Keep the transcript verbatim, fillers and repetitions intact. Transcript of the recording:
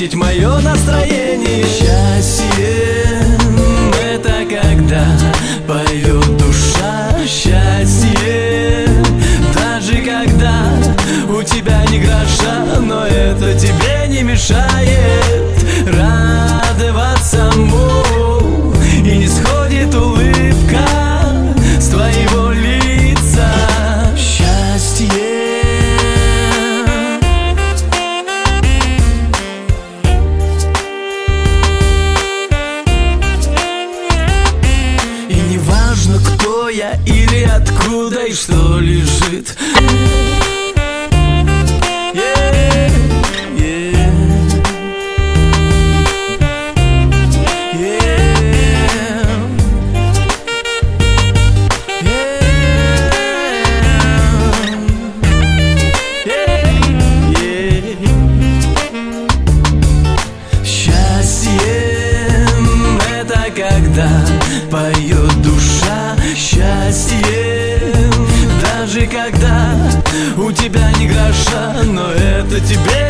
испортить мое настроение. Счастье — это когда поет душа. Счастье — даже когда у тебя ни гроша, но это тебе не мешает радоваться му, и не сходит улыбка с твоего лица. Счастье. И не важно, кто я или откуда и что лежит. Когда поет душа. Счастье — даже когда у тебя ни гроша, но это тебе